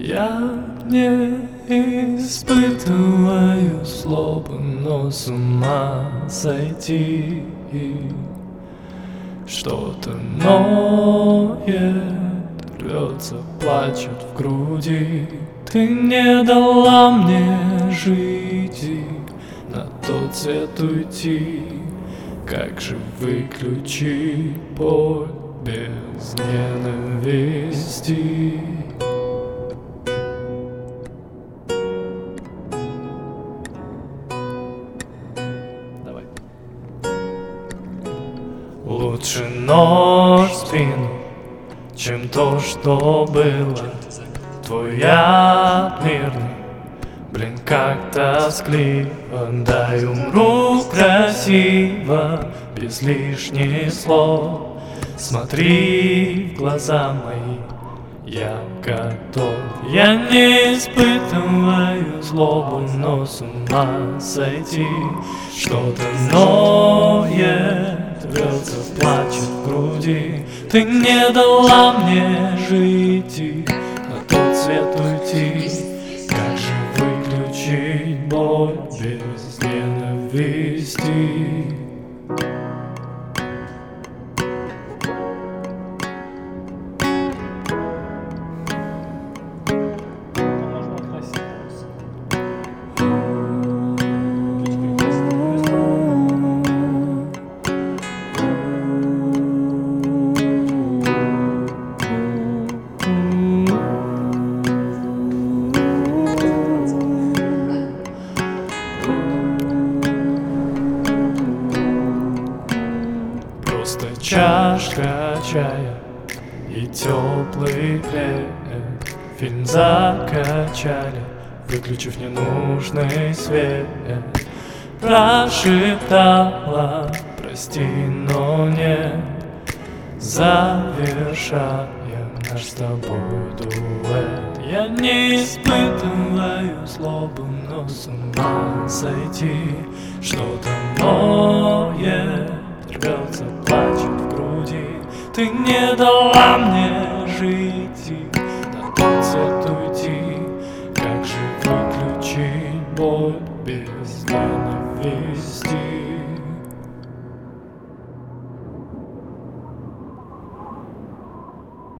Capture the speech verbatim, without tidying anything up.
Я не испытываю злобы, но с ума сойти. Что-то ноет, рвется, плачет в груди. Ты не дала мне жить и на тот свет уйти. Как же выключить боль без ненависти? Давай. Лучше нож в спину, чем то, что было. Твой яд мирный, блин, как тоскливо. Дай умру красиво, без лишних слов. Смотри в глаза мои, я готов. Я не испытываю злобу, но с ума сойти. Что-то ноет, рвется, плачет в груди. Ты не дала мне жить и на тот свет уйти. Как же выключить боль без ненависти? Просто чашка чая и теплый плед. Фильм закачали, выключив ненужный свет. Прошептала: прости, но нет. Завершаем наш с тобой дуэт. Я не испытываю злобу, но с ума сойти. Что-то ноет, рвется, плачет в груди. Ты не дала мне жить и на тот свет уйти.